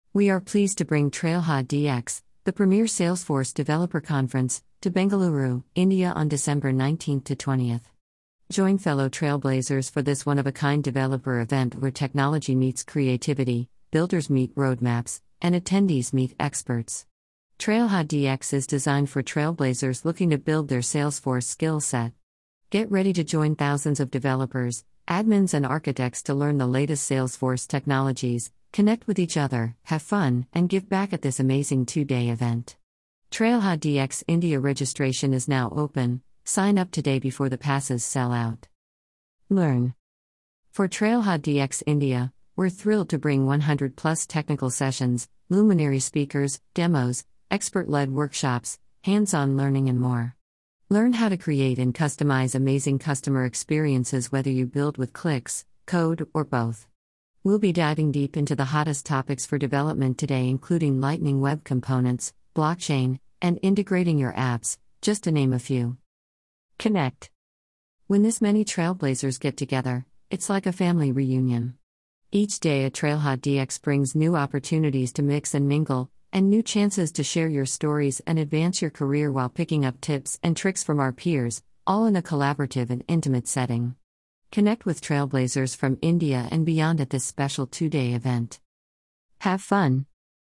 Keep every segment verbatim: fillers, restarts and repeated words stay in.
We are pleased to bring Trailhard D X, the premier Salesforce developer conference, to Bengaluru, India on December nineteenth to twentieth. Join fellow trailblazers for this one-of-a-kind developer event where technology meets creativity, builders meet roadmaps, and attendees meet experts. Trailhard D X is designed for trailblazers looking to build their Salesforce skill set. Get ready to join thousands of developers, admins, and architects to learn the latest Salesforce technologies, connect with each other, have fun, and give back at this amazing two-day event. Trailhard D X India registration is now open. Sign up today before the passes sell out. Learn. For Trailhard D X India, we're thrilled to bring one hundred plus technical sessions, luminary speakers, demos, expert-led workshops, hands-on learning, and more. Learn how to create and customize amazing customer experiences whether you build with clicks, code, or both. We'll be diving deep into the hottest topics for development today, including Lightning Web Components, blockchain, and integrating your apps, just to name a few. Connect. When this many trailblazers get together, it's like a family reunion. Each day at Trailhard D X brings new opportunities to mix and mingle, and new chances to share your stories and advance your career while picking up tips and tricks from our peers, all in a collaborative and intimate setting. Connect with trailblazers from India and beyond at this special two-day event. Have fun.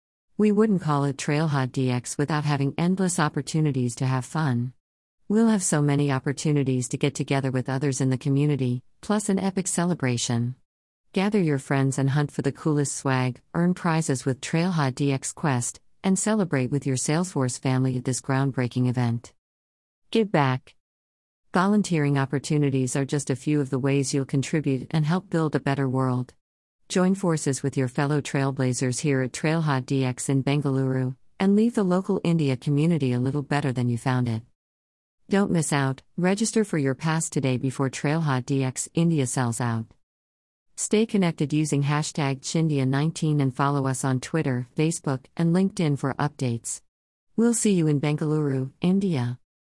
We wouldn't call it Trailhard D X without having endless opportunities to have fun. We'll have so many opportunities to get together with others in the community, plus an epic celebration. Gather your friends and hunt for the coolest swag, earn prizes with Trailhard D X Quest, and celebrate with your Salesforce family at this groundbreaking event. Give back. Volunteering opportunities are just a few of the ways you'll contribute and help build a better world. Join forces with your fellow trailblazers here at Trailhard D X in Bengaluru, and leave the local India community a little better than you found it. Don't miss out, register for your pass today before Trailhard D X India sells out. Stay connected using hashtag Chindia nineteen and follow us on Twitter, Facebook, and LinkedIn for updates. We'll see you in Bengaluru, India.